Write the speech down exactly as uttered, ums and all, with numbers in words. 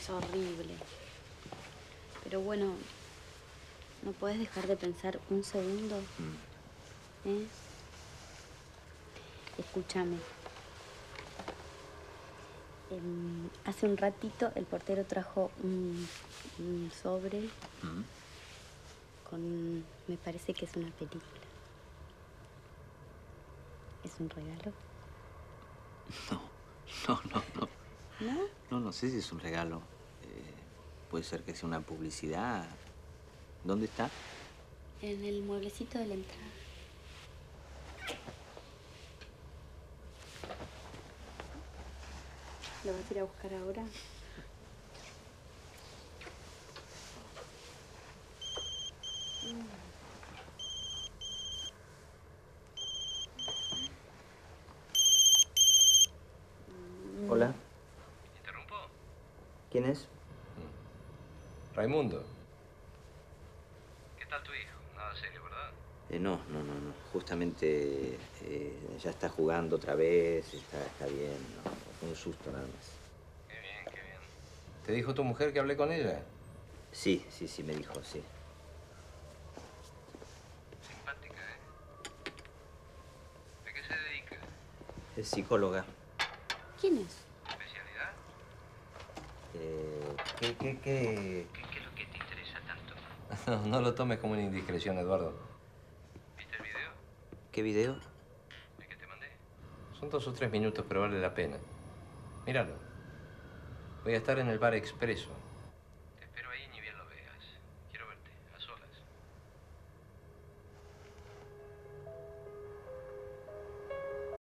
es horrible. Pero bueno, ¿no podés dejar de pensar un segundo? Mm. ¿Eh? Escúchame. Eh, hace un ratito el portero trajo un, un sobre mm. con... me parece que es una película. ¿Es un regalo? No, no, no, no. ¿No? No, no sé si es un regalo. Eh, puede ser que sea una publicidad. ¿Dónde está? En el mueblecito de la entrada. ¿Lo vas a ir a buscar ahora? Hola. ¿Interrumpo? ¿Quién es? Raimundo. ¿Qué tal tu hijo? Nada serio, ¿verdad? Eh, no, no, no, no. Justamente eh, ya está jugando otra vez, está, está bien. No, fue un susto nada más. Qué bien, qué bien. ¿Te dijo tu mujer que hablé con ella? Sí, sí, sí, me dijo, sí. Simpática, ¿eh? ¿De qué se dedica? Es psicóloga. ¿Quién es? ¿Especialidad? Eh, ¿qué, qué, qué? ¿Qué, ¿Qué es lo que te interesa tanto? No, no lo tomes como una indiscreción, Eduardo. ¿Viste el video? ¿Qué video? ¿El que te mandé? Son dos o tres minutos, pero vale la pena. Míralo. Voy a estar en el bar Expreso.